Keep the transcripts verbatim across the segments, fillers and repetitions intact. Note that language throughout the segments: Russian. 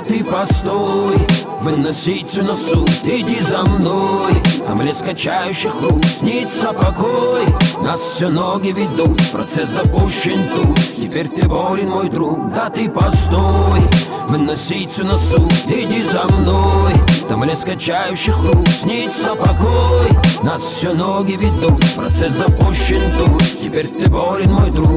ты постой, выносить всю на суд, иди за мной. Там лес качающих рук, снится покой. Нас все ноги ведут, процесс запущен тут. Теперь ты болен, мой друг, да ты постой, выносить всю на суд, иди за мной. Там лес качающих рук, снится покой. Нас все ноги ведут, процесс запущен тут. Теперь ты болен, мой друг.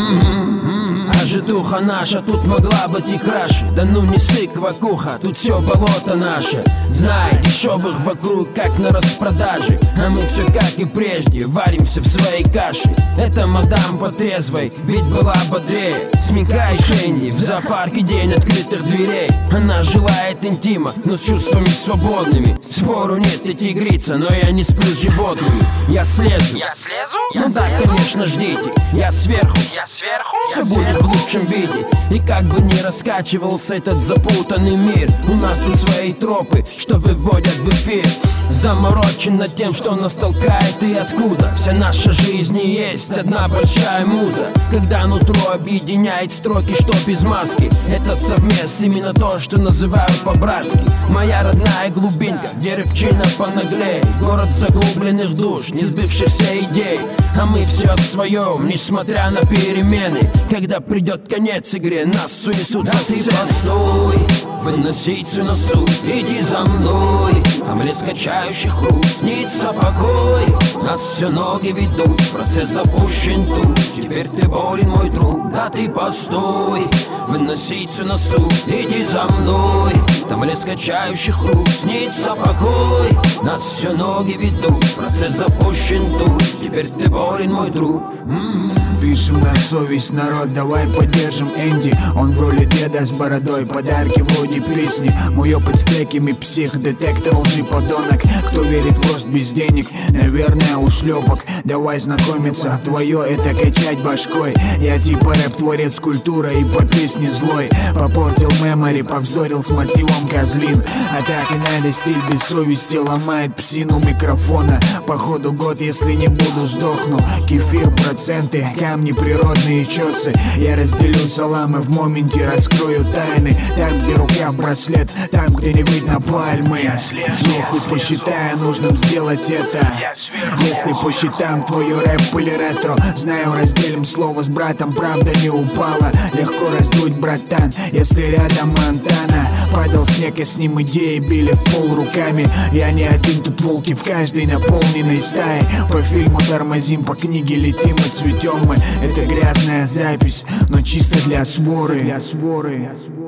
М-м-м. А житуха наша тут могла быть и краше. Да ну не сык, вакуха, тут все болото наше. Знай, дешевых вокруг как на распродаже. А мы все как и прежде, варимся в своей каше. Это мадам по трезвой, ведь была бодрее. Смекай, Шенди, в зоопарке день открытых дверей. Она желает интима, но с чувствами свободными. Спору нет, ты тигрица, но я не сплю с животными. Я слезу. Я слезу? Ну да, конечно, ждите. Я сверху. Я сверху? Все будет в лучшем виде. И как бы ни раскачивался этот запутанный мир, у нас тут свои тропы, что выводят в эфир. Заморочен над тем, что нас толкает и откуда. Вся наша жизнь и есть одна большая муза. Когда нутро объединяет строки, что без маски. Этот совмес именно то, что называют по-братски. Моя родная глубинка, где рыбчина понаглей. Город заглубленных душ, не сбывшихся идей. А мы все о своем, несмотря на перемены. Когда придет конец игре, нас унесут за сцены. Постой, выносить всю на суд, иди за мной. Там лес качающих рук, снится покой. Нас все ноги ведут, процесс запущен тут. Теперь ты болен, мой друг, да ты постой, выносить все на суд, иди за мной. Там лес качающих рук, снится покой. Нас все ноги ведут, процесс запущен тут. Теперь ты болен, мой друг. М-м-м. Пишем на совесть, народ, давай поддержим Энди. Он в роли деда с бородой, подарки вроде песни. Мой опыт с треками, псих, детектор лжи, подонок. Кто верит в рост без денег, наверное, ушлепок. Давай знакомиться, твое это качать башкой. Я типа рэп-творец, культура и по песне злой. Попортил мемори, повздорил с мотивом козлин. А так и надо, стиль без совести ломает псину микрофона. Походу год, если не буду, сдохну. Кефир, проценты, камни, природные чесы. Я разделю саламы в моменте, раскрою тайны. Там, где рука в браслет, там, где не видно пальмы. Если посчитаю нужным сделать это, если посчитаем твою рэп или ретро, знаю, разделим слово с братом, правда не упала. Легко раздуть, братан, если рядом Монтана. Падал снег, и с ним идеи били в пол руками. Я не один, тут волки в каждой наполненной стае. По фильму тормозим, по книге летим и цветем мы. Это грязная запись, но чисто для своры. Для своры.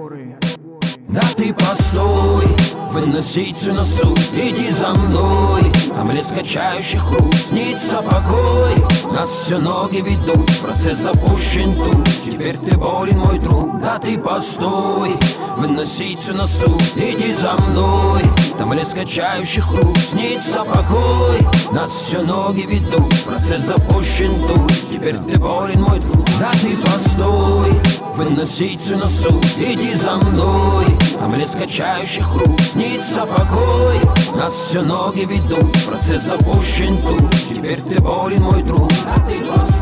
Да ты постой, выносить всю на суд, иди за мной. Там лес качающих рук, снится покой. Нас все ноги ведут, процесс запущен тут. Теперь ты болен, мой друг, да ты постой, выносить всю на суд, иди за мной. Там лес качающих рук, снится покой. Нас все ноги ведут, процесс запущен тут. Теперь ты болен, мой друг, да ты постой, выносить всю на суд, иди за мной. Там лес качающих рук, снится покой. Нас все ноги ведут, процесс запущен тут. Теперь ты болен, мой друг, да ты постой.